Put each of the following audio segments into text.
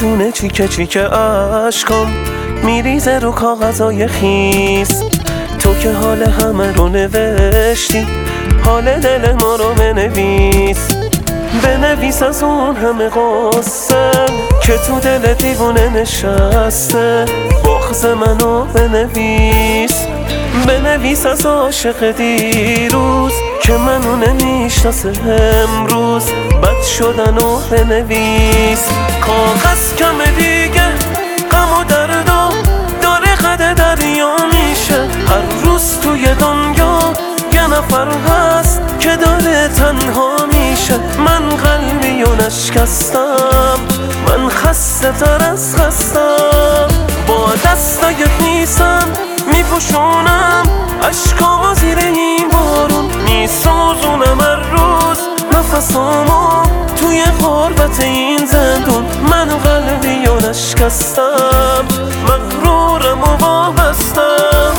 دونه چیکه چیکه عشقم میریزه رو کاغذای خیس. تو که حال همه رو نوشتی، حال دل ما رو بنویس از اون همه قصه که تو دل دیوونه نشسته. بغض منو بنویس از عاشق دیروز که منو نمیشناسه امروز. بد شدنو بنویس. کاغذ کم دیگه غم و دردو داره قد دریا میشه. هر روز توی دنیا یه نفر هست که داره تنها میشه. من قلبی و نشکستم، من خسته تر از خستم. با دستای خیسم میپوشونم اشکامو زیر این بارون. میسوزونم هر روز نفسامو توی غربت این زندون. من قلبی و نشکستم، مغرورم و وابستم.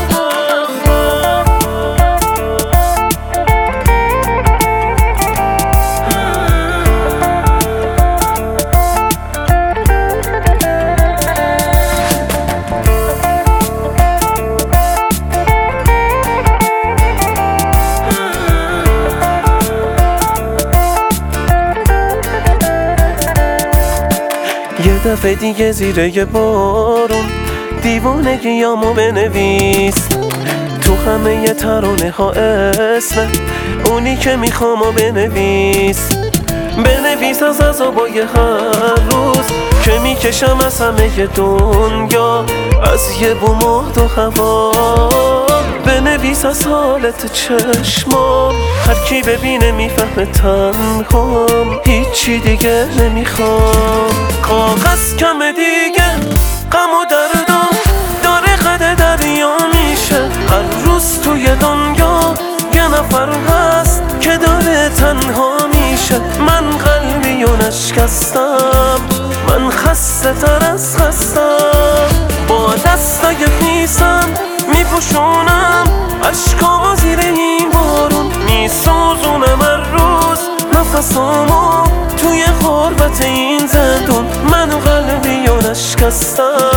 یه دفعه دیگه زیر یه بارون دیوونگیامو بنویس. تو همه یه ترانه ها اسم اونی که میخوامو بنویس از عذابای هر روز که میکشم از همه دنیا، از یه بوم و دو هوا. بنویس از حالت چشمام، هر کی ببینه میفهمه تنهام، هیچی دیگه نمیخوام. کاغذ کم دیگه غم و دردو داره قد دریا میشه. هر روز توی دنیا یه نفر هست که داره تنها میشه. من قلبی و نشکستم، من خسته تر از خستم. با دستای خیسم میپوشونم اشکامو زیر این بارون. میسوزونم هر روز نفسامو توی غربت این زندون. من قلبی و نشکستم.